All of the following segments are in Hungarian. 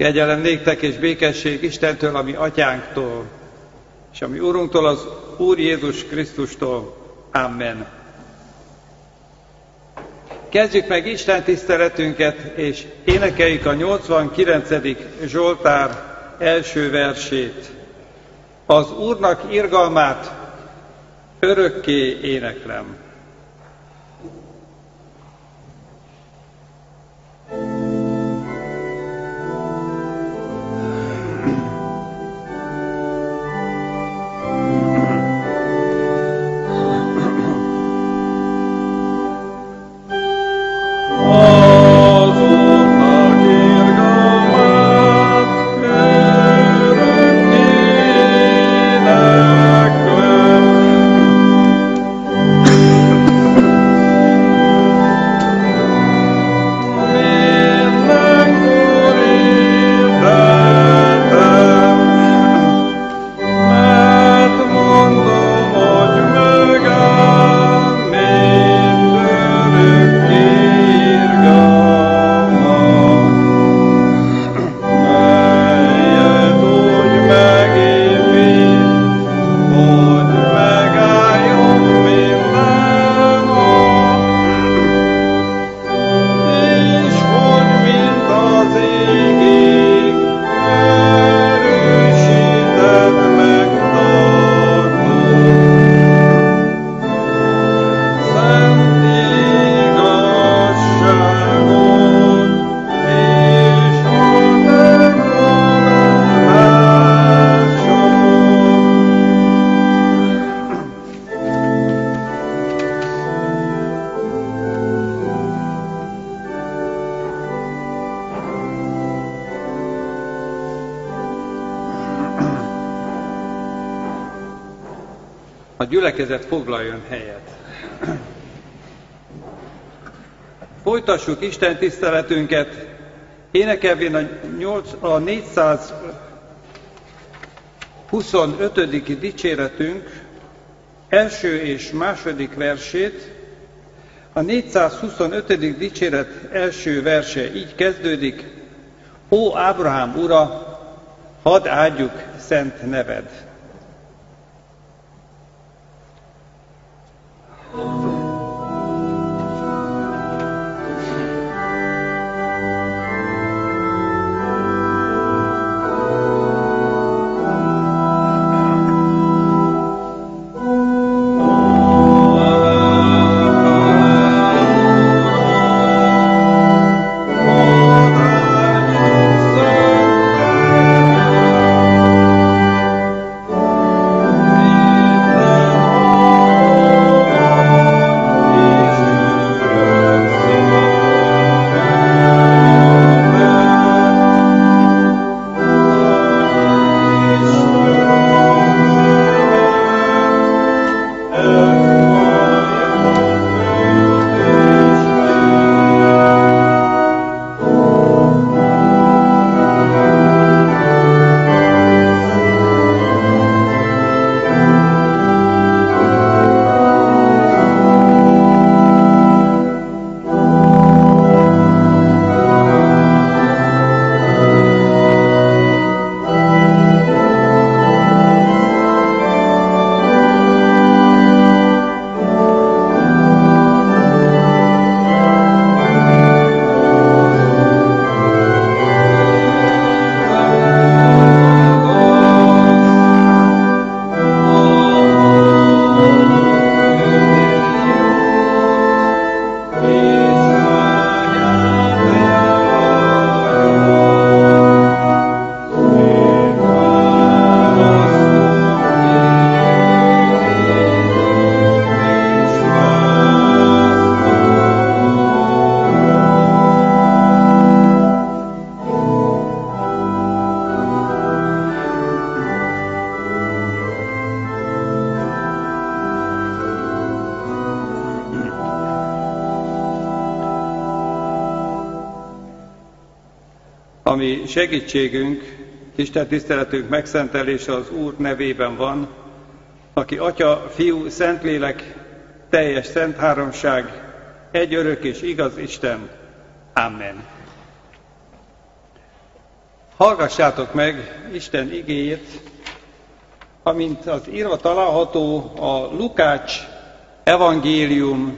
Kegyelem néktek és békesség Istentől, ami Atyánktól, és ami Urunktól, az Úr Jézus Krisztustól. Amen. Kezdjük meg Isten tiszteletünket, és énekeljük a 89. Zsoltár első versét. Az Úrnak irgalmát örökké éneklem. A gyülekezet foglaljon helyet. Folytassuk Isten tiszteletünket, énekelvén a 425. dicséretünk első és második versét. A 425. dicséret első verse így kezdődik: Ó Ábrahám ura, hadd áldjuk szent neved! Ami segítségünk, Isten tiszteletünk megszentelése az Úr nevében van, aki Atya, Fiú, Szentlélek, teljes szent háromság, egy örök és igaz Isten. Amen. Hallgassátok meg Isten igéjét, amint az írva található a Lukács evangélium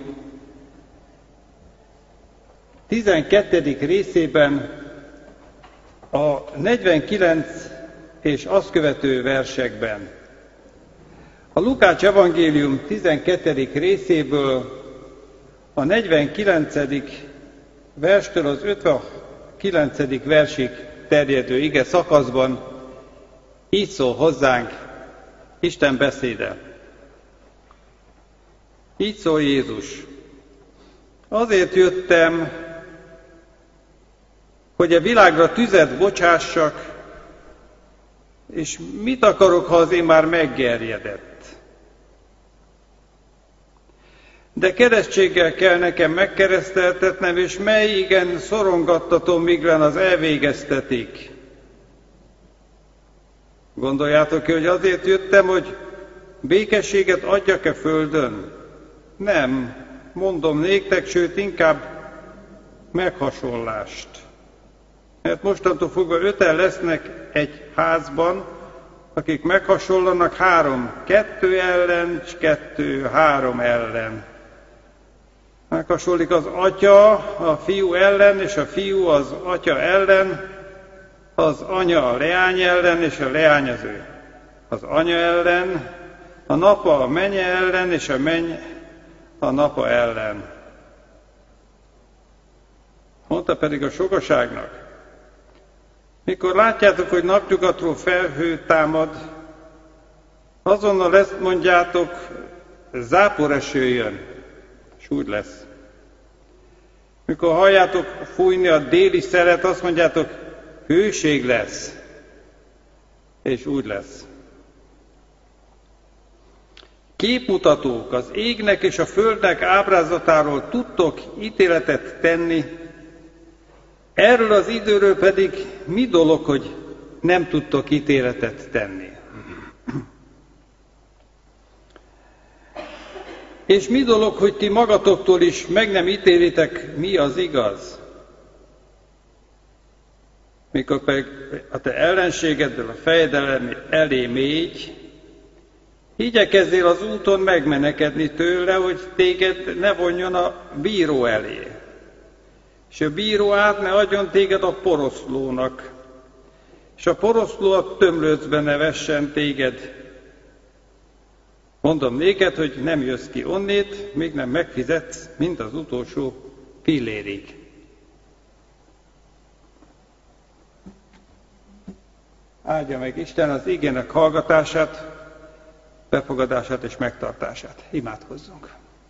12. részében a 49 és azt követő versekben. A Lukács evangélium 12. részéből a 49. verstől az 59. versig terjedő ige szakaszban így szól hozzánk Isten beszéde. Így szól Jézus. Azért jöttem, hogy a világra tüzet bocsássak, és mit akarok, ha az én már meggerjedett? De keresztséggel kell nekem megkereszteltetnem, és mely igen szorongattatom, míglen az elvégeztetik. Gondoljátok ki, hogy azért jöttem, hogy békességet adjak-e földön? Nem, mondom néktek, sőt inkább meghasonlást. Mert mostantól fogva 5-en lesznek egy házban, akik meghasonlanak 2 ellen, és 2-3 ellen. Meghasonlik az atya a fiú ellen, és a fiú az atya ellen, az anya a leány ellen, és a leány az anya ellen, a napa a menye ellen, és a menny a napa ellen. Mondta pedig a sokaságnak: mikor látjátok, hogy napnyugatról felhő támad, azonnal ezt mondjátok, záporeső jön, és úgy lesz. Mikor halljátok fújni a déli szelet, azt mondjátok, hőség lesz, és úgy lesz. Képmutatók, az égnek és a földnek ábrázatáról tudtok ítéletet tenni, erről az időről pedig mi dolog, hogy nem tudtok ítéletet tenni? És mi dolog, hogy ti magatoktól is meg nem ítélitek, mi az igaz? Mikor pedig a te ellenségeddel a fejed elé mégy, igyekezzél az úton megmenekedni tőle, hogy téged ne vonjon a bíró elé. És a bíró át ne adjon téged a poroszlónak, és a poroszló a tömlöcbe ne vessen téged. Mondom néked, hogy nem jössz ki onnét, még nem megfizetsz, mint az utolsó pillérig. Áldja meg Isten az igének hallgatását, befogadását és megtartását. Imádkozzunk!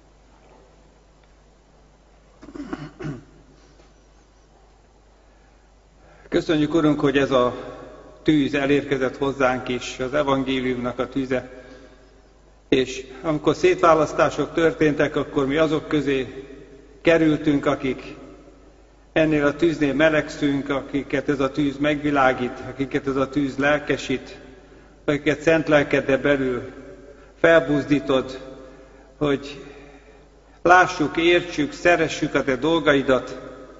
Köszönjük, Urunk, hogy ez a tűz elérkezett hozzánk is, az evangéliumnak a tüze. És amikor szétválasztások történtek, akkor mi azok közé kerültünk, akik ennél a tűznél melegszünk, akiket ez a tűz megvilágít, akiket ez a tűz lelkesít, akiket szent lelkeddel belül felbuzdítod, hogy lássuk, értsük, szeressük a te dolgaidat,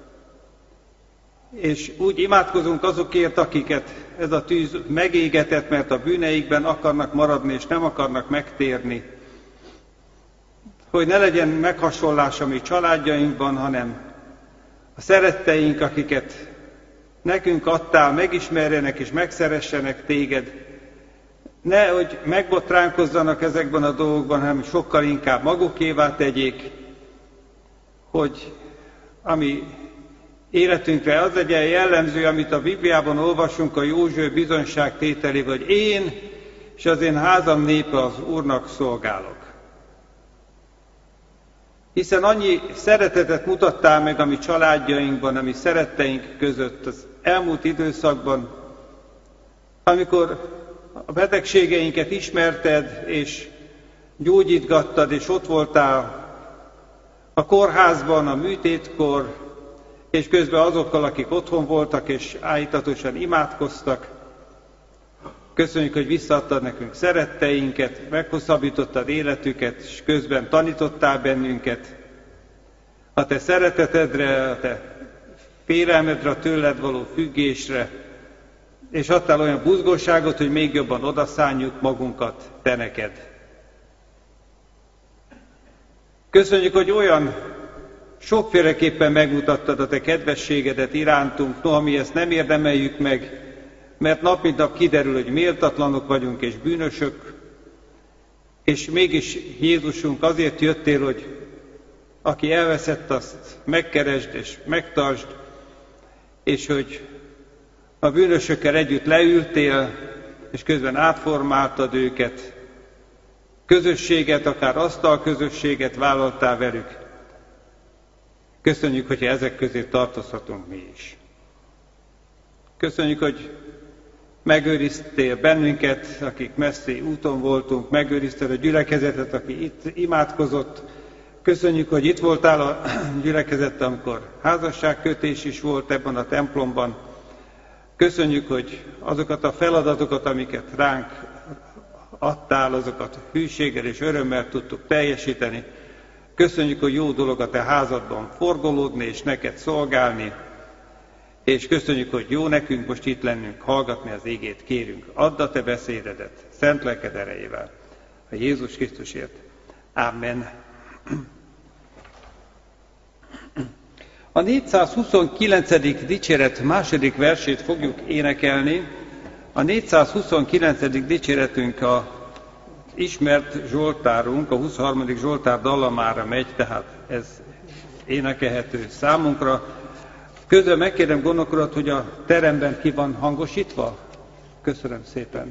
és úgy imádkozunk azokért, akiket ez a tűz megégetett, mert a bűneikben akarnak maradni, és nem akarnak megtérni. Hogy ne legyen meghasonlás a mi családjainkban, hanem a szeretteink, akiket nekünk adtál, megismerjenek és megszeressenek téged. Ne, hogy megbotránkozzanak ezekben a dolgokban, hanem sokkal inkább magukévá tegyék, hogy ami életünkre az legyen jellemző, amit a Bibliában olvasunk a József bizonyságtételével, hogy én és az én házam népe az Úrnak szolgálok. Hiszen annyi szeretetet mutattál meg a mi családjainkban, a mi szeretteink között az elmúlt időszakban, amikor a betegségeinket ismerted, és gyógyítgattad, és ott voltál a kórházban, a műtétkor, és közben azokkal, akik otthon voltak, és állítatosan imádkoztak. Köszönjük, hogy visszaadtad nekünk szeretteinket, meghosszabbítottad életüket, és közben tanítottál bennünket. A te szeretetedre, a te félelmedre, a tőled való függésre, és adtál olyan buzgóságot, hogy még jobban odaszánjuk magunkat te neked. Köszönjük, hogy olyan sokféleképpen megmutattad a te kedvességedet irántunk, noha mi ezt nem érdemeljük meg, mert nap mint nap kiderül, hogy méltatlanok vagyunk és bűnösök, és mégis Jézusunk azért jöttél, hogy aki elveszett, azt megkeresd és megtartsd, és hogy a bűnösökkel együtt leültél, és közben átformáltad őket, közösséget, akár asztalközösséget vállaltál velük. Köszönjük, hogyha ezek közé tartozhatunk mi is. Köszönjük, hogy megőriztél bennünket, akik messzi úton voltunk, megőriztél a gyülekezetet, aki itt imádkozott. Köszönjük, hogy itt voltál a gyülekezet, amikor házasságkötés is volt ebben a templomban. Köszönjük, hogy azokat a feladatokat, amiket ránk adtál, azokat hűséggel és örömmel tudtuk teljesíteni. Köszönjük, hogy jó dolog a te házadban forgolódni és neked szolgálni, és köszönjük, hogy jó nekünk most itt lennünk, hallgatni az igét, kérünk. Add a te beszédedet, szent lelked erejével, a Jézus Krisztusért. Amen. A 429. dicséret második versét fogjuk énekelni. A 429. dicséretünk a ismert zsoltárunk, a 23. zsoltár dallamára megy, tehát ez énekelhető számunkra. Közben megkérem gondnok urat, hogy a teremben ki van hangosítva? Köszönöm szépen.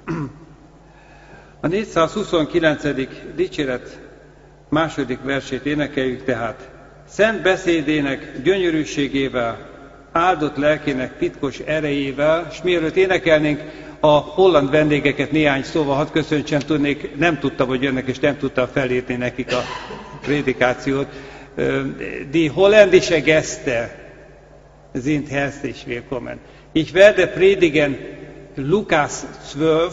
A 429. dicséret második versét énekeljük tehát. Szent beszédének gyönyörűségével, áldott lelkének titkos erejével, és mielőtt énekelnénk, a holland vendégeket néhány szóval hadd köszöntsem tudnék, nem tudtam, hogy jönnek, és nem tudtam felírni nekik a prédikációt. Die holländische Gäste sind herzlich willkommen. Ich werde predigen Lukas 12,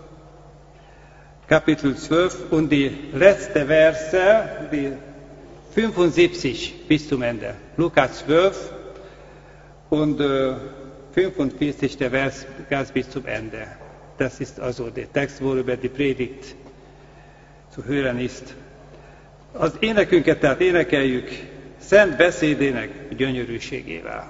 Kapitel 12 und die letzte Verse, die 75 bis zum Ende. Lukas 12 und 45. Vers bis zum Ende. Das ist also der Text, worüber die Predigt zu hören ist. Az énekünket tehát énekeljük szent beszédének gyönyörűségével.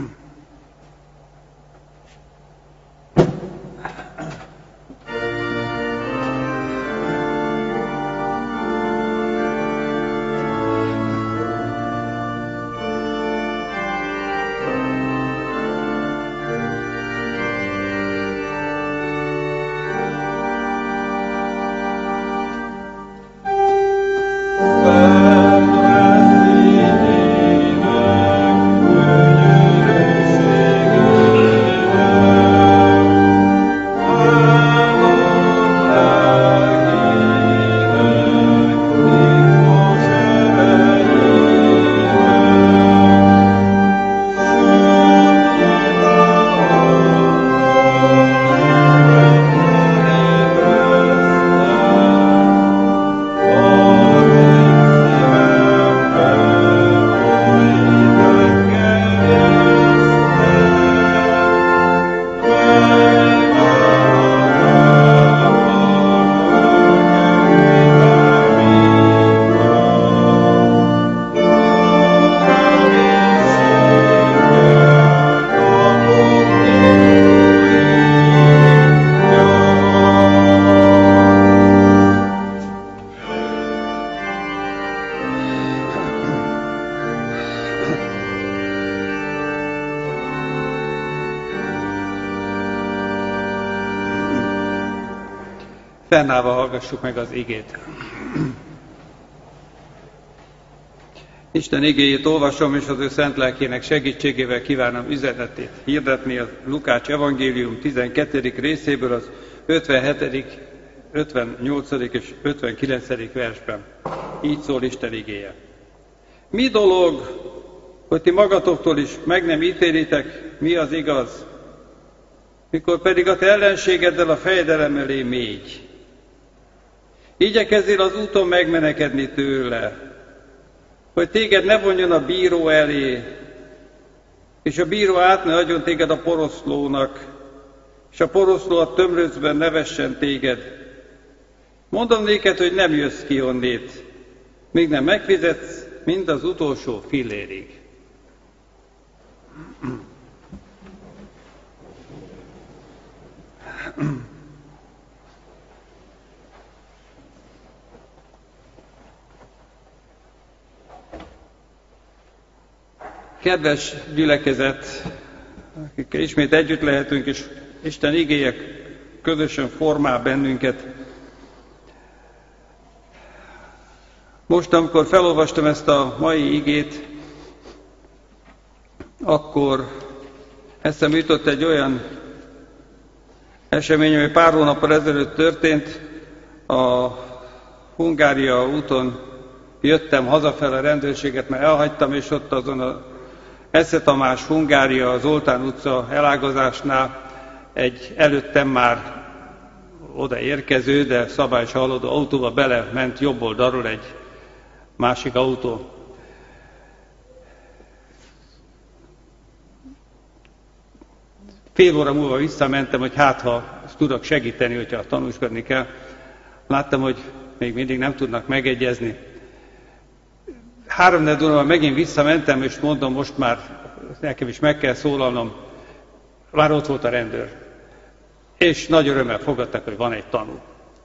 Fennállva hallgassuk meg az igét. Isten igéjét olvasom, és az ő szent lelkének segítségével kívánom üzenetét hirdetni a Lukács evangélium 12. részéből az 57., 58. és 59. versben. Így szól Isten igéje. Mi dolog, hogy ti magatoktól is meg nem ítélitek, mi az igaz, mikor pedig a te ellenségeddel a fejedelem elé mégy. Igyekezzél az úton megmenekedni tőle, hogy téged ne vonjon a bíró elé, és a bíró át ne adjon téged a poroszlónak, és a poroszló a tömlöcben ne vessen téged. Mondom néked, hogy nem jössz ki onnét, míg nem megfizetsz mind az utolsó fillérig. Kedves gyülekezet, akikkel ismét együtt lehetünk, és Isten igéje közösen formál bennünket. Most, amikor felolvastam ezt a mai igét, akkor eszembe jutott egy olyan esemény, ami pár hónappal ezelőtt történt. A Hungária úton jöttem hazafele a rendőrséget, mert elhagytam, és ott azon a Esze Tamás Hungária Zoltán utca elágazásnál egy előttem már odaérkező, de szabályos haladó autóba belement jobb oldalról egy másik autó. Fél óra múlva visszamentem, hogy hát ha tudok segíteni, hogyha tanúskodni kell. Láttam, hogy még mindig nem tudnak megegyezni. 3-4 óra megint visszamentem, és mondom, most már nekem is meg kell szólalnom. Már ott volt a rendőr. És nagy örömmel fogadtak, hogy van egy tanú.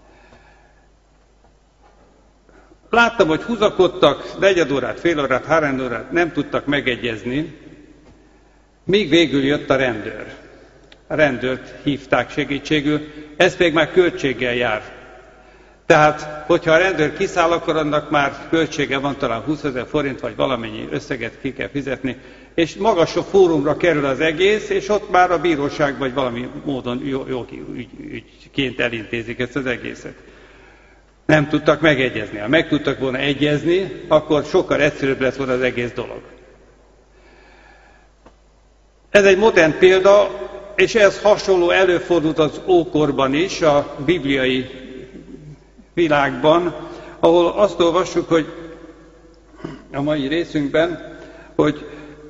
Láttam, hogy húzakodtak, 4 órát, fél órát, 3 órát, nem tudtak megegyezni, míg végül jött a rendőr. A rendőrt hívták segítségül, ez még már költséggel jár. Tehát, hogyha a rendőr kiszáll, akkor annak már költsége van, talán 20 000 forint, vagy valamennyi összeget ki kell fizetni, és magasabb fórumra kerül az egész, és ott már a bíróság vagy valami módon jogi ügyként elintézik ezt az egészet. Nem tudtak megegyezni. Ha meg tudtak volna egyezni, akkor sokkal egyszerűbb lett volna az egész dolog. Ez egy modern példa, és ez hasonló előfordult az ókorban is, a bibliai világban, ahol azt olvassuk, hogy a mai részünkben, hogy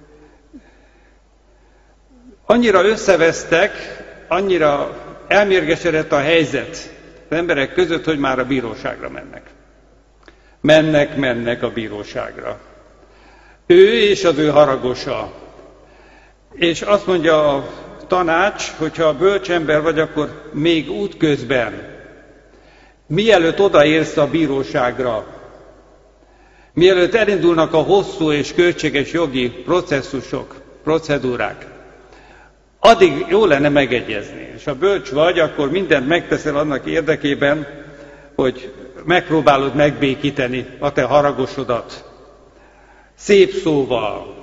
annyira összevesztek, annyira elmérgesedett a helyzet az emberek között, hogy már a bíróságra mennek. Mennek a bíróságra. Ő és az ő haragosa. És azt mondja a tanács, hogyha bölcs ember vagy, akkor még útközben, mielőtt odaérsz a bíróságra, mielőtt elindulnak a hosszú és költséges jogi processzusok, procedúrák, addig jó lenne megegyezni. És ha bölcs vagy, akkor mindent megteszel annak érdekében, hogy megpróbálod megbékíteni a te haragosodat. Szép szóval,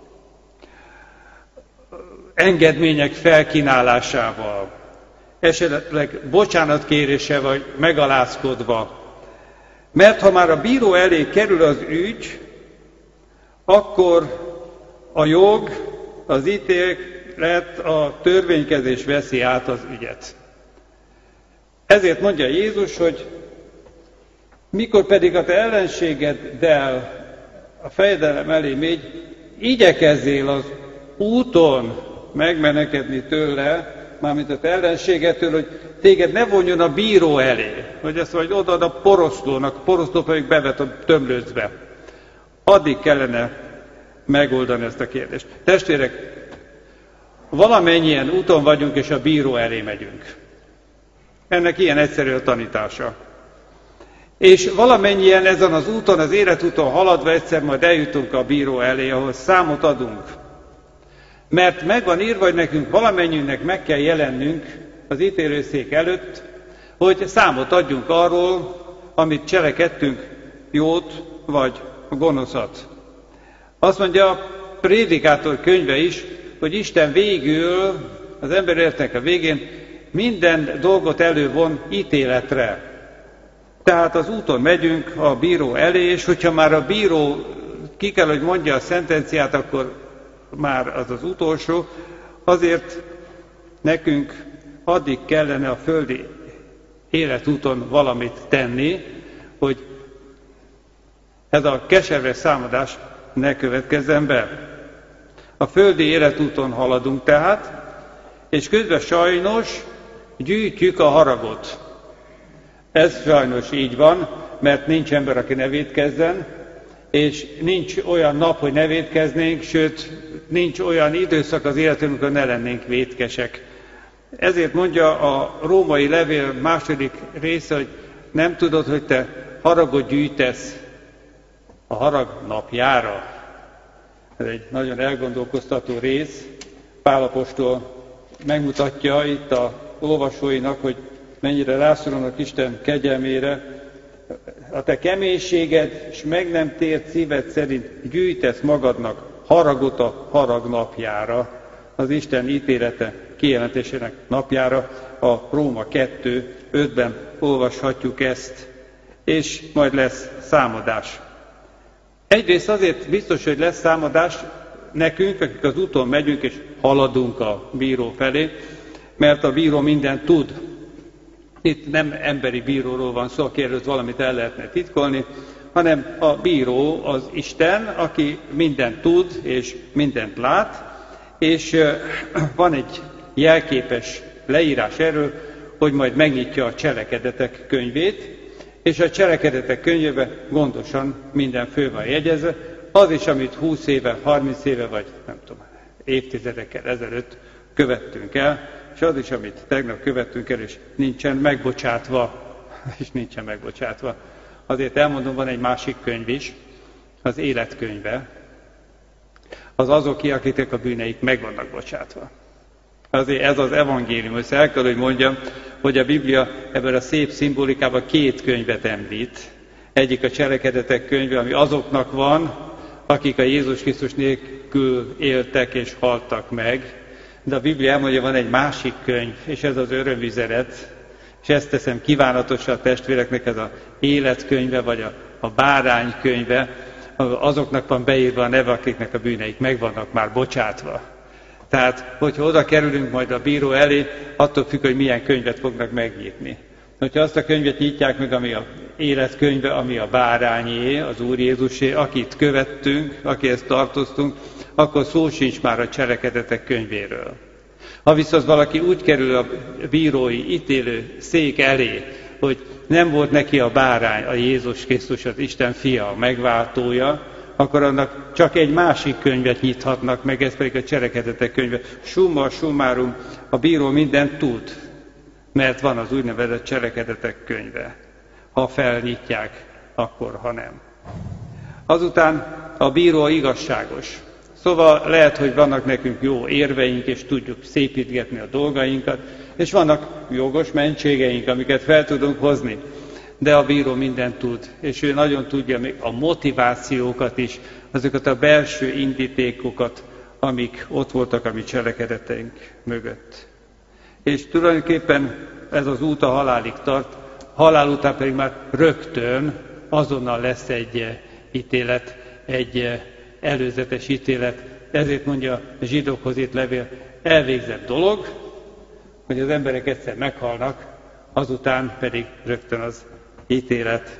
engedmények felkínálásával, esetleg bocsánatkérése vagy megalázkodva. Mert ha már a bíró elé kerül az ügy, akkor a jog, az ítélet, a törvénykezés veszi át az ügyet. Ezért mondja Jézus, hogy mikor pedig a te ellenségeddel a fejedelem elé megy, igyekezzél az úton megmenekedni tőle, mármint a te ellenségettől, hogy téged ne vonjon a bíró elé, hogy ezt vagy odaad a poroszlónak, a poroszló pedig bevet a tömlőcbe. Addig kellene megoldani ezt a kérdést. Testvérek, valamennyien úton vagyunk, és a bíró elé megyünk. Ennek ilyen egyszerű a tanítása. És valamennyien ezen az úton, az életúton haladva egyszer majd eljutunk a bíró elé, ahol számot adunk. Mert meg van írva, hogy nekünk valamennyiünknek meg kell jelennünk az ítélőszék előtt, hogy számot adjunk arról, amit cselekedtünk, jót vagy gonoszat. Azt mondja a Prédikátor könyve is, hogy Isten végül, az ember életnek a végén minden dolgot elővon ítéletre. Tehát az úton megyünk a bíró elé, és hogyha már a bíró ki kell, hogy mondja a szentenciát, akkor már az az utolsó, azért nekünk addig kellene a földi életúton valamit tenni, hogy ez a keserves számadás ne következzen be. A földi életúton haladunk tehát, És közben sajnos gyűjtjük a haragot. Ez sajnos így van, mert nincs ember, aki ne vétkezzen, és nincs olyan nap, hogy ne vétkeznénk, sőt, nincs olyan időszak az életünkben, amikor ne lennénk vétkesek. Ezért mondja a római levél második része, hogy nem tudod, hogy te haragot gyűjtesz a harag napjára. Ez egy nagyon elgondolkoztató rész. Pál apostol megmutatja itt a olvasóinak, hogy mennyire rászorulnak Isten kegyelmére. A te keménységed és meg nem tért szíved szerint gyűjtesz magadnak haragot a harag napjára, az Isten ítélete kijelentésének napjára. A Róma 2:5-ben olvashatjuk ezt, és majd lesz számadás. Egyrészt azért biztos, hogy lesz számadás nekünk, akik az úton megyünk és haladunk a bíró felé, mert a bíró mindent tud. Itt nem emberi bíróról van szó, aki előtt valamit el lehetne titkolni, hanem a bíró az Isten, aki mindent tud és mindent lát, és van egy jelképes leírás erről, hogy majd megnyitja a cselekedetek könyvét, és a cselekedetek könyvébe gondosan minden föl van jegyezve, az is, amit 20 éve, 30 éve, vagy nem tudom, évtizedekkel ezelőtt követtünk el, és az is, amit tegnap követtünk el, és nincsen megbocsátva. Azért elmondom, van egy másik könyv is, az életkönyve, az azoké, akiknek a bűneik meg vannak bocsátva. Azért ez az evangélium, ezt el kell, hogy mondjam, hogy a Biblia ebben a szép szimbolikában 2 könyvet említ. Egyik a cselekedetek könyve, ami azoknak van, akik a Jézus Krisztus nélkül éltek és haltak meg. De a Biblia elmondja, van egy másik könyv, és ez az örömüzenet, és ezt teszem kívánatosra a testvéreknek, ez az életkönyve, vagy a bárány könyve, azoknak van beírva a neve, akiknek a bűneik meg vannak már bocsátva. Tehát, hogyha oda kerülünk majd a bíró elé, attól függ, hogy milyen könyvet fognak megnyitni. Hogyha azt a könyvet nyitják meg, ami a életkönyve, ami a bárányé, az Úr Jézusé, akit követtünk, akihez tartoztunk, akkor szó sincs már a cselekedetek könyvéről. Ha viszont valaki úgy kerül a bírói ítélő szék elé, hogy nem volt neki a bárány, a Jézus Krisztus, az Isten fia, a megváltója, akkor annak csak egy másik könyvet nyithatnak meg, ez pedig a cselekedetek könyve. Summa summarum, a bíró mindent tud, mert van az úgynevezett cselekedetek könyve. Ha felnyitják, akkor ha nem. Azután a bíró igazságos. Szóval lehet, hogy vannak nekünk jó érveink, és tudjuk szépítgetni a dolgainkat, és vannak jogos mentségeink, amiket fel tudunk hozni. De a bíró mindent tud, és ő nagyon tudja még a motivációkat is, azokat a belső indítékokat, amik ott voltak a mi cselekedeteink mögött. És tulajdonképpen ez az út a halálig tart, halál után pedig már rögtön azonnal lesz egy ítélet, egy előzetes ítélet. Ezért mondja a zsidókhoz írt levél, elvégzett dolog, hogy az emberek egyszer meghalnak, azután pedig rögtön az ítélet.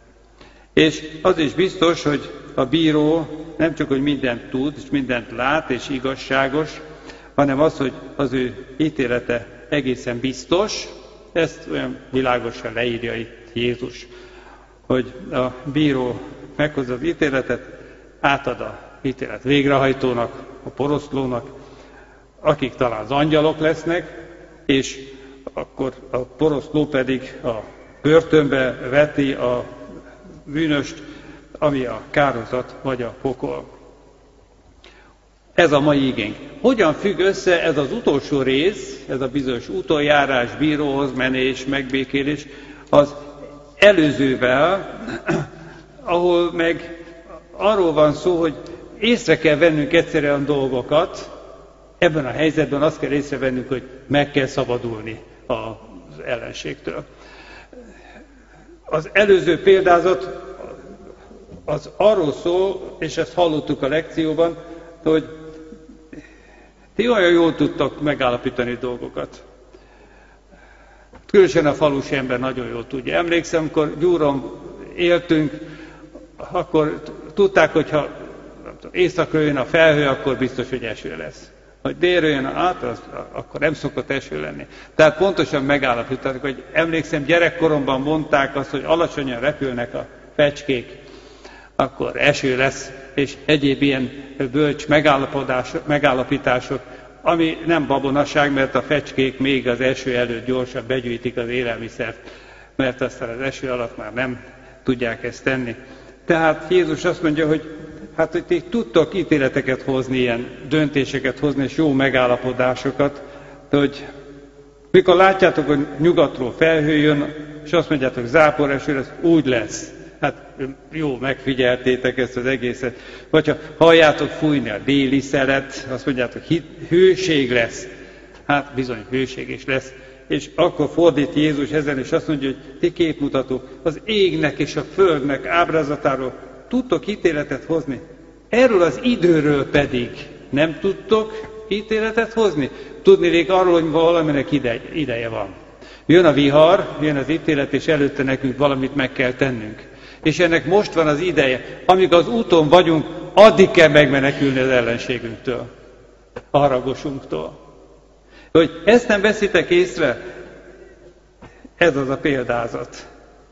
És az is biztos, hogy a bíró nem csak, hogy mindent tud, és mindent lát, és igazságos, hanem az, hogy az ő ítélete egészen biztos, ezt olyan világosan leírja itt Jézus, hogy a bíró meghozza az ítéletet, átad a ítélet végrehajtónak, a poroszlónak, akik talán az angyalok lesznek, és akkor a poroszló pedig a börtönbe veti a bűnöst, ami a kárhozat vagy a pokol. Ez a mai igénk. Hogyan függ össze ez az utolsó rész, ez a bizonyos utoljárás, bíróhoz menés, megbékélés, az előzővel, ahol meg arról van szó, hogy észre kell vennünk egyszerűen dolgokat, ebben a helyzetben azt kell észrevennünk, hogy meg kell szabadulni az ellenségtől. Az előző példázat az arról szól, és ezt hallottuk a lekcióban, hogy ti olyan jól tudtak megállapítani dolgokat. Különösen a falusi ember nagyon jól tudja. Emlékszem, amikor Gyúron éltünk, akkor tudták, hogy ha éjszakra jön a felhő, akkor biztos, hogy eső lesz. Ha délről jön át, akkor nem szokott eső lenni. Tehát pontosan megállapították, hogy emlékszem, gyerekkoromban mondták azt, hogy alacsonyan repülnek a fecskék, akkor eső lesz, és egyéb ilyen bölcs megállapítások, ami nem babonaság, mert a fecskék még az eső előtt gyorsan begyűjtik az élelmiszert, mert aztán az eső alatt már nem tudják ezt tenni. Tehát Jézus azt mondja, hogy hogy ti tudtok ítéleteket hozni, ilyen döntéseket hozni, és jó megállapodásokat, de hogy mikor látjátok, hogy nyugatról felhő jön, és azt mondjátok, záporeső lesz, úgy lesz. Hát jó, megfigyeltétek ezt az egészet. Vagy ha halljátok fújni a déli szelet, azt mondjátok, hőség lesz. Hát bizony, hőség is lesz. És akkor fordít Jézus ezen, és azt mondja, hogy ti képmutatók, az égnek és a földnek ábrázatáról tudtok ítéletet hozni. Erről az időről pedig nem tudtok ítéletet hozni. Tudniillik arról, hogy valaminek ideje van. Jön a vihar, jön az ítélet, és előtte nekünk valamit meg kell tennünk. És ennek most van az ideje. Amíg az úton vagyunk, addig kell megmenekülni az ellenségünktől, a haragosunktól. Hogy ezt nem veszitek észre, ez az a példázat,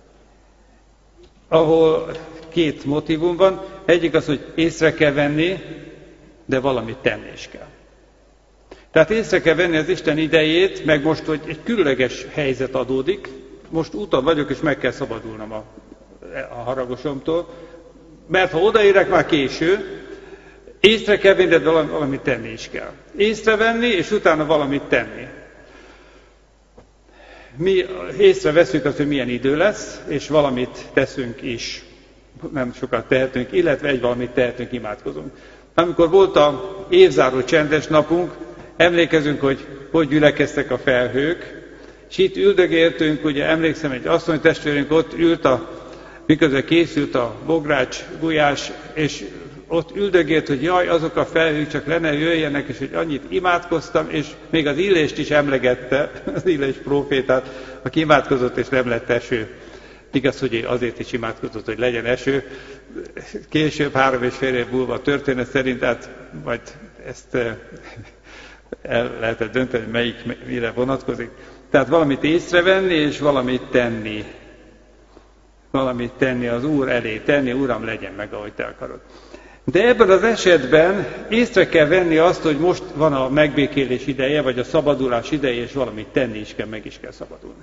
ahol két motívum van. Egyik az, hogy észre kell venni, de valamit tenni is kell. Tehát észre kell venni az Isten idejét, meg most, hogy egy különleges helyzet adódik, most úton vagyok, és meg kell szabadulnom a haragosomtól, mert ha odaérek, már késő, észre kell venni, de valamit tenni is kell. Észrevenni, és utána valamit tenni. Mi észreveszünk azt, hogy milyen idő lesz, és valamit teszünk is. Nem sokat tehetünk, illetve valamit tehetünk, imádkozunk. Amikor volt a évzáró csendes napunk, emlékezünk, hogy gyülekeztek a felhők, és itt üldögéltünk, ugye emlékszem, egy asszonytestvérünk ott ült, miközben készült a bogrács, gulyás, és ott üldögélt, hogy jaj, azok a felhők csak jöjjenek, és hogy annyit imádkoztam, és még az Illést is emlegette, az Illés prófétát, aki imádkozott, és nem lett eső. Igaz, hogy azért is imádkozott, hogy legyen eső. Később, 3,5 év múlva a történet szerint, hát majd ezt el lehetett dönteni, hogy melyik mire vonatkozik. Tehát valamit észrevenni, és valamit tenni. Valamit tenni az Úr elé, tenni, Uram, legyen meg, ahogy te akarod. De ebben az esetben észre kell venni azt, hogy most van a megbékélés ideje, vagy a szabadulás ideje, és valamit tenni is kell, meg is kell szabadulni.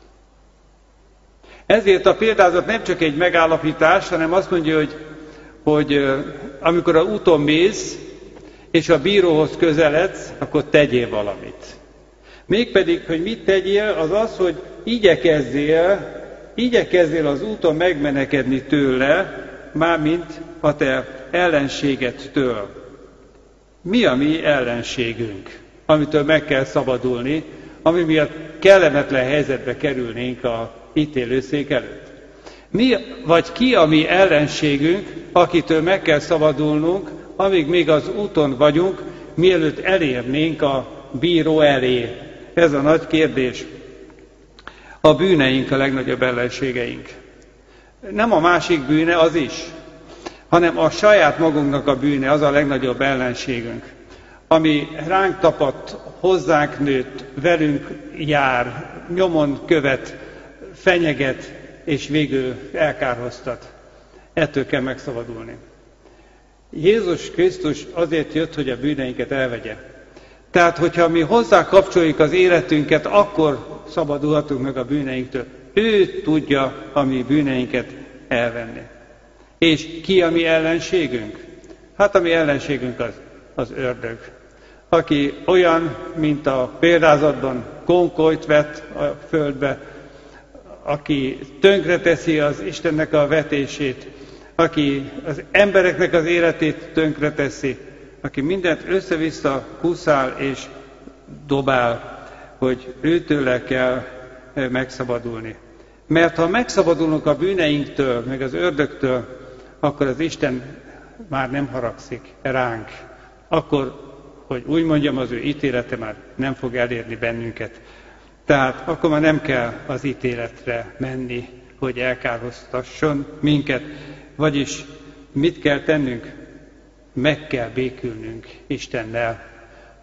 Ezért a példázat nem csak egy megállapítás, hanem azt mondja, hogy amikor az úton mész, és a bíróhoz közeledsz, akkor tegyél valamit. Mégpedig, hogy mit tegyél, az az, hogy igyekezzél az úton megmenekedni tőle, mármint a te ellenségedtől. Mi a mi ellenségünk, amitől meg kell szabadulni, ami miatt kellemetlen helyzetbe kerülnénk a ítélőszék előtt? Ki a mi ellenségünk, akitől meg kell szabadulnunk, amíg még az úton vagyunk, mielőtt elérnénk a bíró elé? Ez a nagy kérdés. A bűneink a legnagyobb ellenségeink. Nem a másik bűne, az is, hanem a saját magunknak a bűne, az a legnagyobb ellenségünk, ami ránk tapadt, hozzánk nőtt, velünk jár, nyomon követ, fenyeget, és végül elkárhoztat. Ettől kell megszabadulni. Jézus Krisztus azért jött, hogy a bűneinket elvegye. Tehát, hogyha mi hozzá kapcsoljuk az életünket, akkor szabadulhatunk meg a bűneinktől. Ő tudja a mi bűneinket elvenni. És ki a mi ellenségünk? Hát a mi ellenségünk az ördög, aki olyan, mint a példázatban konkolyt vet a földbe, aki tönkreteszi az Istennek a vetését, aki az embereknek az életét tönkreteszi, aki mindent össze-vissza kuszál és dobál, hogy őtőle kell megszabadulni. Mert ha megszabadulunk a bűneinktől, meg az ördögtől, akkor az Isten már nem haragszik ránk. Akkor, hogy úgy mondjam, az ő ítélete már nem fog elérni bennünket. Tehát akkor már nem kell az ítéletre menni, hogy elkárhoztasson minket. Vagyis mit kell tennünk? Meg kell békülnünk Istennel.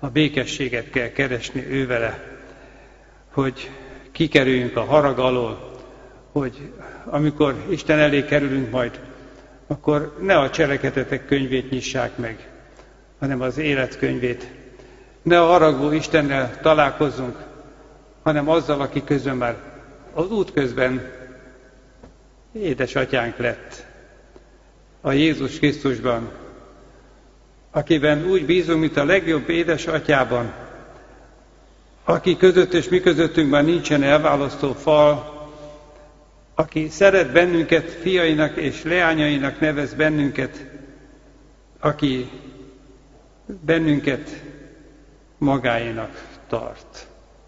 a békességet kell keresni ővele, hogy kikerüljünk a harag alól, hogy amikor Isten elé kerülünk majd, akkor ne a cselekedetek könyvét nyissák meg, hanem az élet könyvét. Ne a haragvó Istennel találkozzunk, hanem azzal, aki közben már az út közben édesatyánk lett, a Jézus Krisztusban, akiben úgy bízunk, mint a legjobb édesatyában, aki között és mi közöttünkben nincsen elválasztó fal, aki szeret bennünket, fiainak és leányainak nevez bennünket, aki bennünket magáénak tart.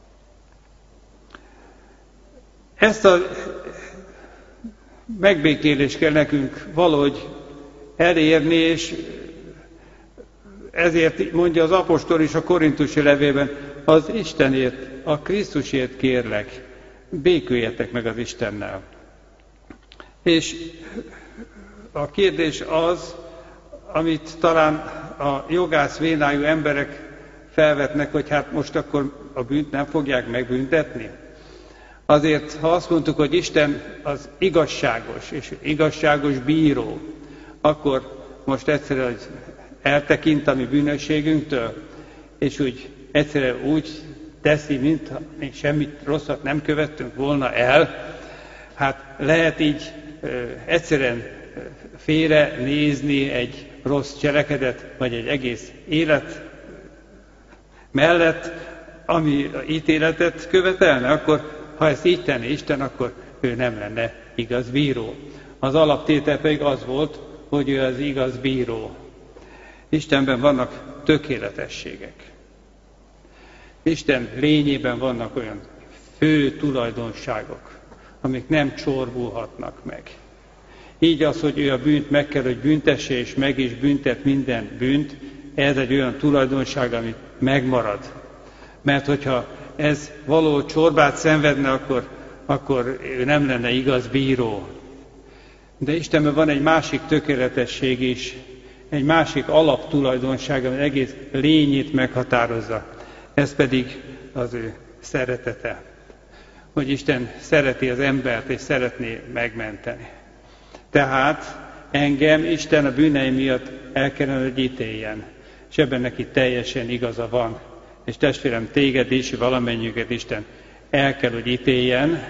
Ezt a megbékélést kell nekünk valahogy elérni, és ezért mondja az apostol is a korintusi levélben, az Istenért, a Krisztusért kérlek, béküljetek meg az Istennel. És a kérdés az, amit talán a jogász vénájú emberek felvetnek, hogy hát most akkor a bűnt nem fogják megbüntetni. Azért, ha azt mondtuk, hogy Isten az igazságos, és igazságos bíró, akkor most egyszerűen hogy eltekint a mi bűnösségünktől, és úgy egyszerűen úgy teszi, mintha még semmit rosszat nem követtünk volna el. Hát lehet így egyszerűen félre nézni egy rossz cselekedet, vagy egy egész élet mellett, ami ítéletet követelne, akkor ha ezt így tenné Isten, akkor ő nem lenne igaz bíró. Az alaptétel pedig az volt, hogy ő az igaz bíró. Istenben vannak tökéletességek. Isten lényében vannak olyan fő tulajdonságok, amik nem csorbulhatnak meg. Így az, hogy ő a bűnt meg kell, hogy büntesse, és meg is büntet minden bűnt, ez egy olyan tulajdonság, ami megmarad. Mert hogyha ez való csorbát szenvedne, akkor ő nem lenne igaz bíró. De Istenben van egy másik tökéletesség is, egy másik alaptulajdonság, ami egész lényét meghatározza. Ez pedig az ő szeretete. Hogy Isten szereti az embert, és szeretné megmenteni. Tehát engem Isten a bűneim miatt el kellene, hogy ítéljen. És ebben neki teljesen igaza van. És testvérem, téged is, valamennyiüket Isten el kell, hogy ítéljen,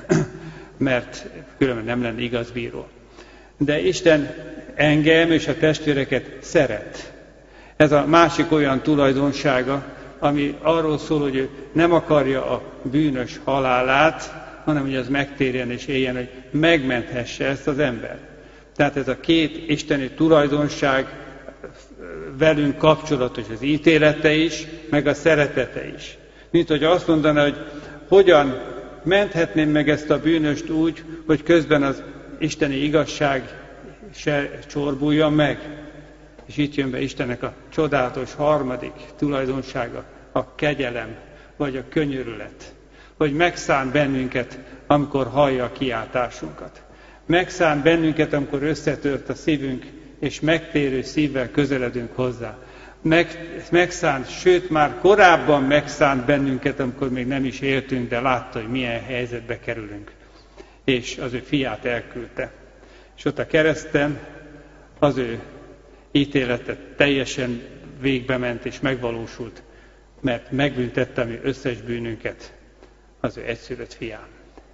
mert különben nem lenne igaz bíró. De Isten engem és a testvéreket szeret. Ez a másik olyan tulajdonsága, ami arról szól, hogy ő nem akarja a bűnös halálát, hanem hogy az megtérjen és éljen, hogy megmenthesse ezt az embert. Tehát ez a két isteni tulajdonság velünk kapcsolatos, az ítélete is, meg a szeretete is. Mint hogy azt mondaná, hogy hogyan menthetném meg ezt a bűnöst úgy, hogy közben az isteni igazság se csorbuljon meg. És itt jön be Istennek a csodálatos harmadik tulajdonsága, a kegyelem, vagy a könyörület. Hogy megszán bennünket, amikor hallja a kiáltásunkat. Megszán bennünket, amikor összetört a szívünk, és megtérő szívvel közeledünk hozzá. Megszánt, sőt már korábban megszánt bennünket, amikor még nem is éltünk, de látta, hogy milyen helyzetbe kerülünk. És az ő fiát elküldte. És ott a kereszten az ő ítélete teljesen végbe ment és megvalósult, mert megbüntette a mi összes bűnünket az ő egyszülött fián.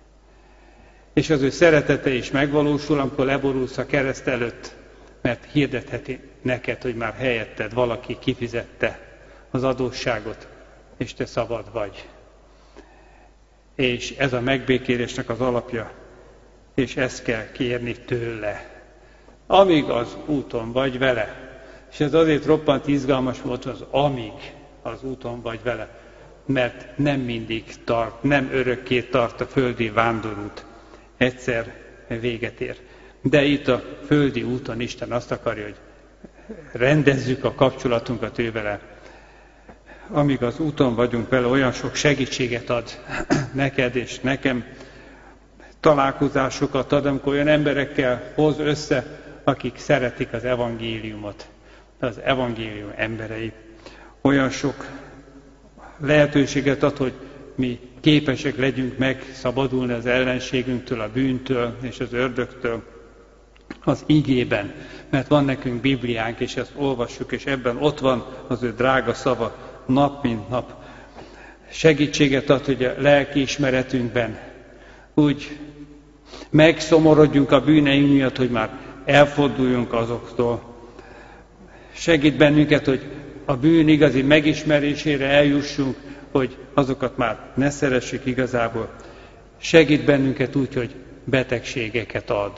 És az ő szeretete is megvalósul, amikor leborulsz a kereszt előtt, mert hirdetheti neked, hogy már helyetted valaki kifizette az adósságot, és te szabad vagy. És ez a megbékélésnek az alapja, és ezt kell kérni tőle, amíg az úton vagy vele. És ez azért roppant izgalmas volt, az amíg az úton vagy vele, mert nem mindig tart, nem örökké tart a földi vándorút, egyszer véget ér. De itt a földi úton Isten azt akarja, hogy rendezzük a kapcsolatunkat ővele. Amíg az úton vagyunk vele, olyan sok segítséget ad neked és nekem, találkozásokat ad, amikor olyan emberekkel hoz össze, akik szeretik az evangéliumot, az evangélium emberei. olyan sok lehetőséget ad, hogy mi képesek legyünk megszabadulni az ellenségünktől, a bűntől és az ördögtől az igében, mert van nekünk Bibliánk, és ezt olvassuk, és ebben ott van az ő drága szava nap mint nap. Segítséget ad, hogy a lelkiismeretünkben úgy megszomorodjunk a bűneink miatt, hogy már elforduljunk azoktól. Segít bennünket, hogy a bűn igazi megismerésére eljussunk, hogy azokat már ne szeressük igazából. Segít bennünket úgy, hogy betegségeket ad.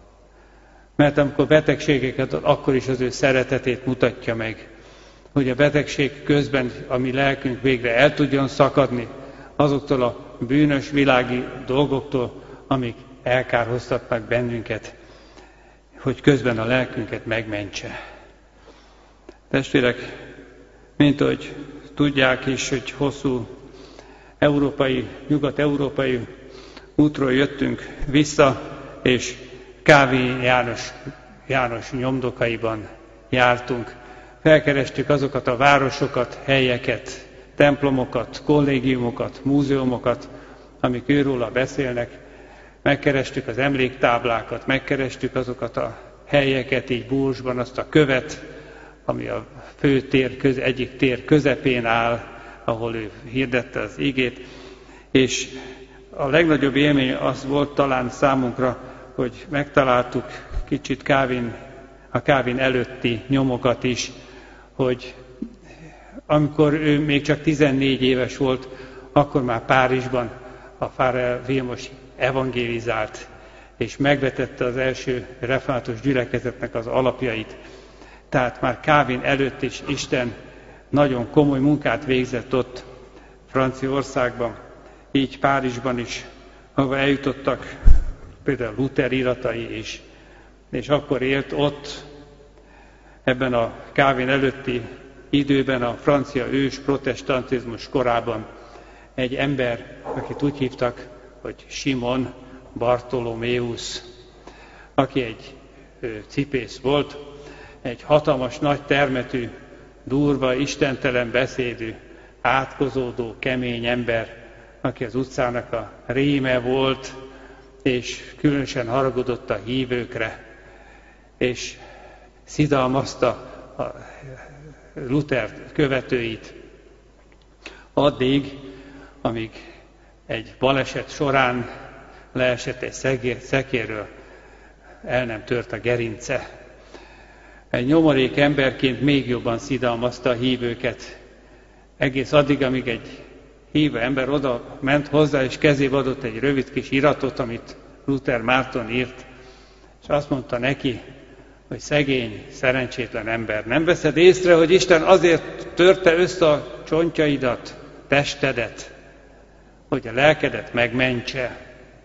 Mert amikor betegségeket ad, akkor is az ő szeretetét mutatja meg, hogy a betegség közben a mi lelkünk végre el tudjon szakadni azoktól a bűnös világi dolgoktól, amik elkárhoztatnak bennünket, hogy közben a lelkünket megmentse. Testvérek, mint ahogy tudják is, hogy hosszú nyugat-európai útról jöttünk vissza, és Calvin János nyomdokaiban jártunk. Felkerestük azokat a városokat, helyeket, templomokat, kollégiumokat, múzeumokat, amik őróla beszélnek. Megkerestük az emléktáblákat, megkerestük azokat a helyeket, így Bourges-ban azt a követ, ami a fő tér egyik tér közepén áll, ahol ő hirdette az igét. És a legnagyobb élmény az volt talán számunkra, hogy megtaláltuk kicsit a Calvin előtti nyomokat is, hogy amikor ő még csak 14 éves volt, akkor már Párizsban a Farel Vilmos evangélizált, és megvetette az első református gyülekezetnek az alapjait. Tehát már Calvin előtt is Isten nagyon komoly munkát végzett ott Franciaországban, így Párizsban is, ahova eljutottak például Luther iratai is, és akkor élt ott, ebben a Calvin előtti időben, a francia ős protestantizmus korában egy ember, akit úgy hívtak, hogy Simon Bartholoméus, aki egy cipész volt, egy hatalmas, nagy termetű, durva, istentelen beszédű, átkozódó, kemény ember, aki az utcának a réme volt, és különösen haragudott a hívőkre, és szidalmazta a Luther követőit addig, amíg egy baleset során leesett egy szekérről, el nem tört a gerince. Egy nyomorék emberként még jobban szidalmazta a hívőket, egész addig, amíg egy hívő ember oda ment hozzá, és kezébe adott egy rövid kis iratot, amit Luther Márton írt, és azt mondta neki, hogy szegény, szerencsétlen ember, nem veszed észre, hogy Isten azért törte össze a csontjaidat, testedet, hogy a lelkedet megmentse.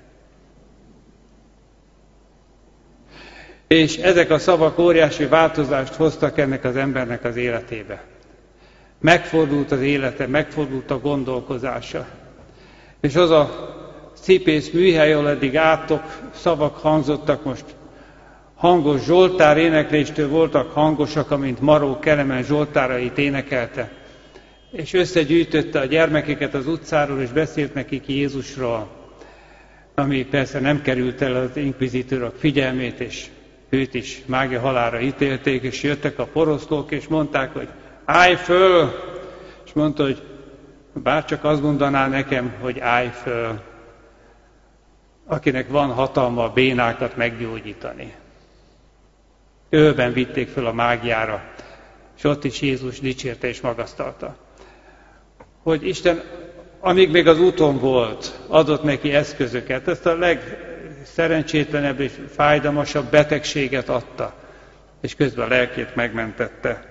És ezek a szavak óriási változást hoztak ennek az embernek az életébe. Megfordult az élete, megfordult a gondolkozása. És az a cipész műhely, ahol eddig átok szavak hangzottak, most hangos zsoltár énekléstől voltak hangosak, amint Maró Kelemen zsoltárait énekelte. És összegyűjtötte a gyermekeket az utcáról, és beszélt nekik Jézusról, ami persze nem került el az inkvizitőrök figyelmét, és őt is mágia halálra ítélték, és jöttek a poroszlók, és mondták, hogy állj föl! És mondta, hogy bárcsak azt mondaná nekem, hogy állj föl, akinek van hatalma a bénákat meggyógyítani. Őben vitték föl a mágiára, és ott is Jézus dicsérte és magasztalta. Hogy Isten, amíg még az úton volt, adott neki eszközöket, ezt a legszerencsétlenebb és fájdalmasabb betegséget adta, és közben a lelkét megmentette.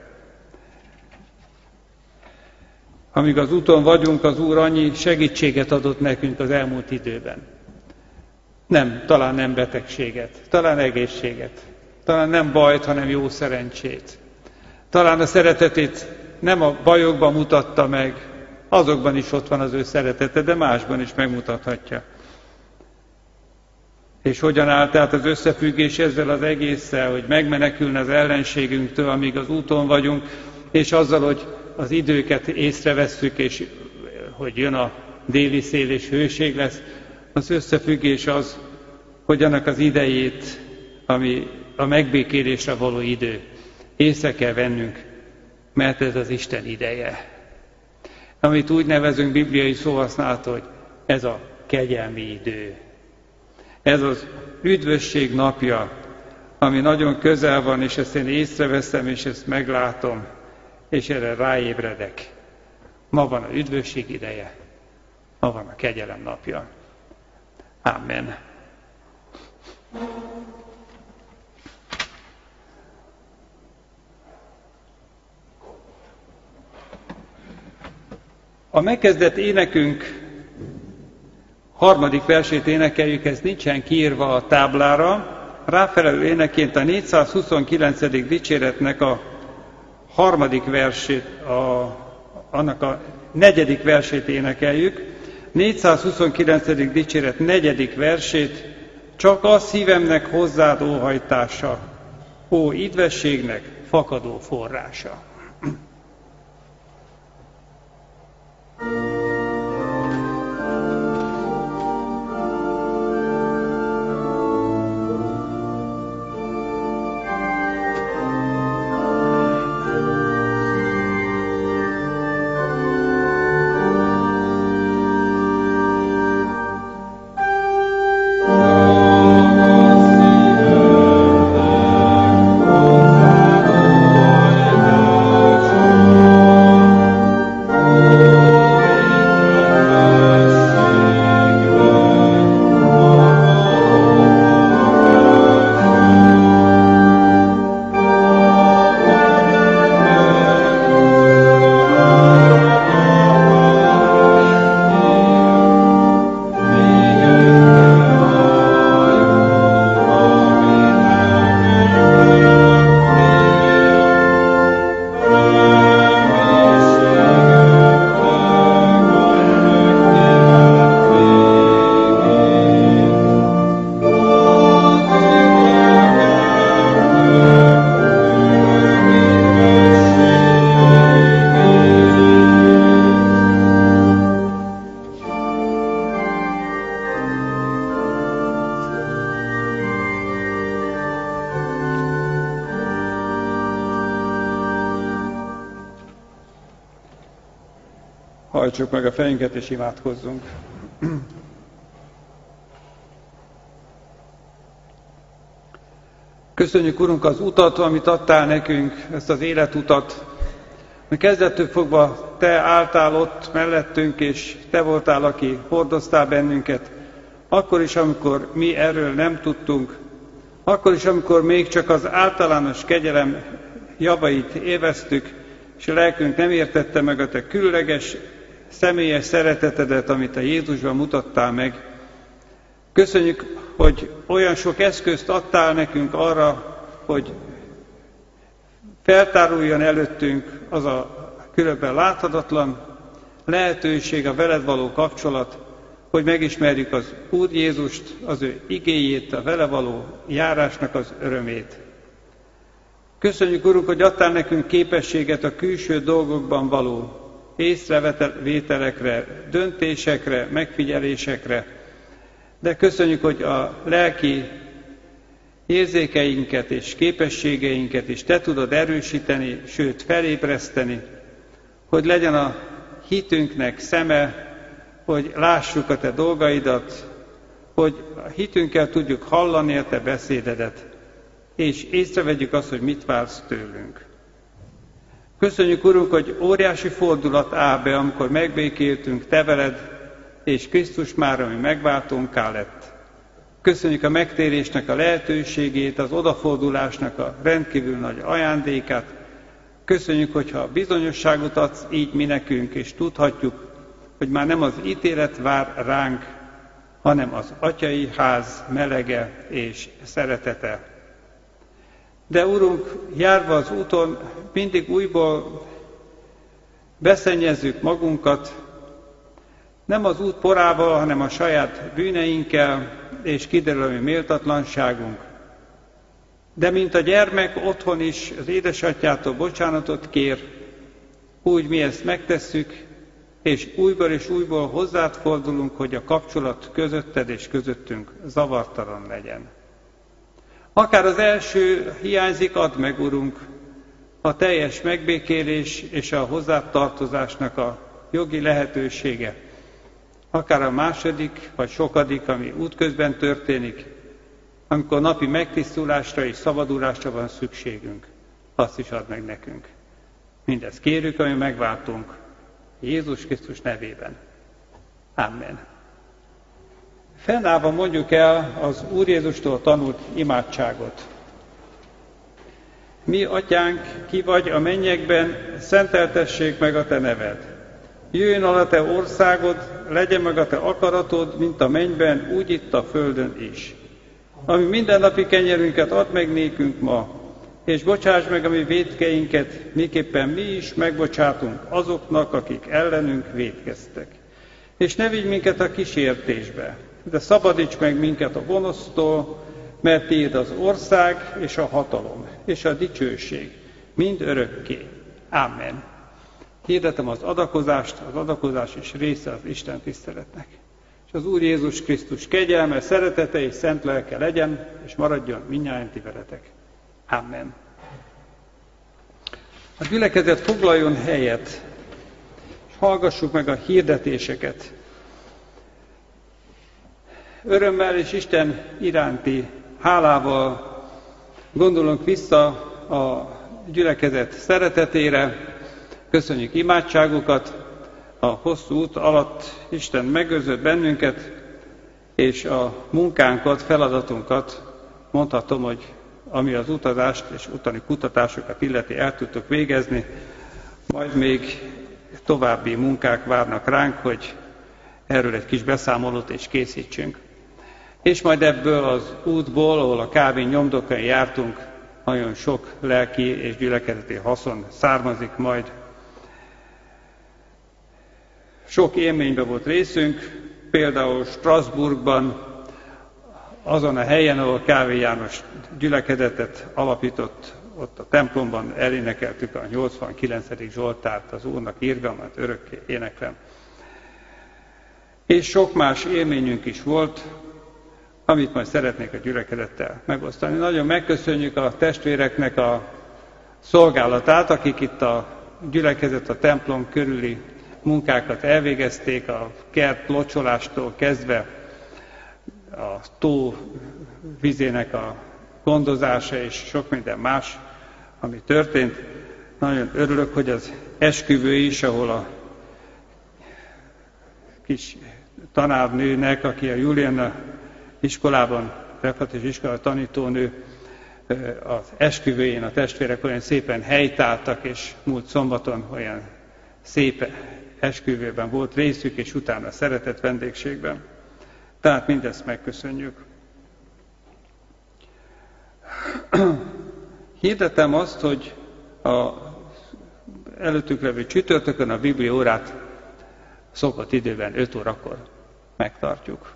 Amíg az úton vagyunk, az Úr annyi segítséget adott nekünk az elmúlt időben. Talán nem betegséget, talán egészséget, talán nem bajt, hanem jó szerencsét. Talán a szeretetét nem a bajokban mutatta meg, azokban is ott van az ő szeretete, de másban is megmutathatja. És hogyan állt át az összefüggés ezzel az egésszel, hogy megmenekülne az ellenségünktől, amíg az úton vagyunk, és azzal, hogy az időket észrevesszük, és hogy jön a déli szél és hőség lesz, az összefüggés az, hogy annak az idejét, ami a megbékélésre való idő, észre kell vennünk, mert ez az Isten ideje. Amit úgy nevezünk bibliai szóhasználat, hogy ez a kegyelmi idő. Ez az üdvösség napja, ami nagyon közel van, és ezt én észreveszem, és ezt meglátom, és erre ráébredek. Ma van a üdvösség ideje, ma van a kegyelem napja. Amen. A megkezdett énekünk harmadik versét énekeljük, ez nincsen kiírva a táblára. Ráfelelő éneként a 429. dicséretnek a harmadik versét, annak a negyedik versét énekeljük. 429. dicséret negyedik versét, csak a szívemnek hozzád óhajtása, ó idvességnek fakadó forrása. Hajtsuk meg a fejünket és imádkozzunk. Köszönjük, Urunk, az utat, amit adtál nekünk, ezt az életutat. Mi kezdettől fogva Te álltál ott mellettünk, és Te voltál, aki hordoztál bennünket. Akkor is, amikor mi erről nem tudtunk, akkor is, amikor még csak az általános kegyelem javait élveztük, és a lelkünk nem értette meg a Te különleges, személyes szeretetedet, amit a Jézusban mutattál meg. Köszönjük, hogy olyan sok eszközt adtál nekünk arra, hogy feltáruljon előttünk az a különben láthatatlan lehetőség, a veled való kapcsolat, hogy megismerjük az Úr Jézust, az ő igéjét, a vele való járásnak az örömét. Köszönjük, Urunk, hogy adtál nekünk képességet a külső dolgokban való észrevételekre, döntésekre, megfigyelésekre, de köszönjük, hogy a lelki érzékeinket és képességeinket is Te tudod erősíteni, sőt felébreszteni, hogy legyen a hitünknek szeme, hogy lássuk a Te dolgaidat, hogy a hitünkkel tudjuk hallani a Te beszédedet, és észrevegyük azt, hogy mit vársz tőlünk. Köszönjük, Urunk, hogy óriási fordulat áll be, amikor megbékéltünk Te veled, és Krisztus már, ami megváltónká lett. Köszönjük a megtérésnek a lehetőségét, az odafordulásnak a rendkívül nagy ajándékát. Köszönjük, hogyha bizonyosságot adsz így mi nekünk, és tudhatjuk, hogy már nem az ítélet vár ránk, hanem az atyai ház melege és szeretete. De, Urunk, járva az úton, mindig újból beszennyezzük magunkat, nem az út porával, hanem a saját bűneinkkel, és kiderül a mi méltatlanságunk. De mint a gyermek otthon is az édesatyától bocsánatot kér, úgy mi ezt megtesszük, és újból hozzád fordulunk, hogy a kapcsolat közötted és közöttünk zavartalan legyen. Akár az első hiányzik, add meg, Urunk, a teljes megbékélés és a hozzátartozásnak a jogi lehetősége. Akár a második vagy sokadik, ami útközben történik, amikor napi megtisztulásra és szabadulásra van szükségünk, azt is add meg nekünk. Mindezt kérjük, ami megváltunk, Jézus Krisztus nevében. Amen. Fennállva mondjuk el az Úr Jézustól tanult imádságot. Mi, Atyánk, ki vagy a mennyekben, szenteltessék meg a Te neved. Jöjjön el a Te országod, legyen meg a Te akaratod, mint a mennyben, úgy itt a földön is. Ami mindennapi kenyerünket add meg nékünk ma, és bocsáss meg a mi vétkeinket, miképpen mi is megbocsátunk azoknak, akik ellenünk vétkeztek. És ne vigy minket a kísértésbe, de szabadíts meg minket a gonosztól, mert Tiéd az ország, és a hatalom, és a dicsőség, mind örökké. Amen. Hirdetem az adakozást, az adakozás is része az Isten tiszteletnek. És az Úr Jézus Krisztus kegyelme, szeretete és szent lelke legyen, és maradjon mindnyájan ti veletek. Amen. A gyülekezet foglaljon helyet, és hallgassuk meg a hirdetéseket. Örömmel és Isten iránti hálával gondolunk vissza a gyülekezet szeretetére, köszönjük imádságukat, a hosszú út alatt Isten megőrzött bennünket, és a munkánkat, feladatunkat, mondhatom, hogy ami az utazást és utáni kutatásokat illeti, el tudtuk végezni, majd még további munkák várnak ránk, hogy erről egy kis beszámolót is készítsünk. És majd ebből az útból, ahol a kávé nyomdokon jártunk, nagyon sok lelki és gyülekezeti haszon származik majd. Sok élményben volt részünk, például Strasbourgban, azon a helyen, ahol Kávé János gyülekezetet alapított, ott a templomban elénekeltük a 89. Zsoltárt, az Úrnak irgalmat örökké éneklem. És sok más élményünk is volt, amit majd szeretnék a gyülekezettel megosztani. Nagyon megköszönjük a testvéreknek a szolgálatát, akik itt a gyülekezet, a templom körüli munkákat elvégezték, a kert locsolástól kezdve a tó vizének a gondozása és sok minden más, ami történt. Nagyon örülök, hogy az esküvő is, ahol a kis tanárnőnek, aki a Juliana iskolában, református iskola tanítónő, az esküvőjén a testvérek olyan szépen helytáltak, és múlt szombaton olyan szép esküvőben volt részük, és utána szeretett vendégségben. Tehát mindezt megköszönjük. Hirdetem azt, hogy a előttük levő csütörtökön a Biblia órát szokott időben 5 órakor megtartjuk.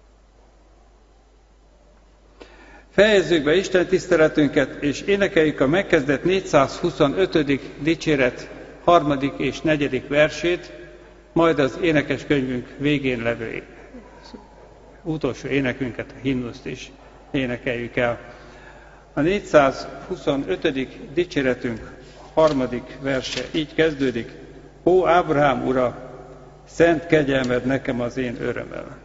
Fejezzük be Isten tiszteletünket, és énekeljük a megkezdett 425. dicséret 3. és 4. versét, majd az énekeskönyvünk végén levő utolsó énekünket, a himnuszt is énekeljük el. A 425. dicséretünk 3. verse így kezdődik: Ó Ábrahám ura, szent kegyelmed nekem az én örömem.